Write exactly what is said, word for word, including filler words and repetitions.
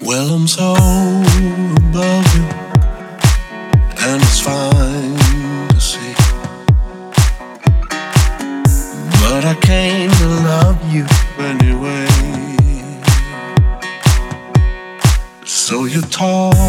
Well, I'm so above you, and it's fine to see. But I came to love you anyway. So you talk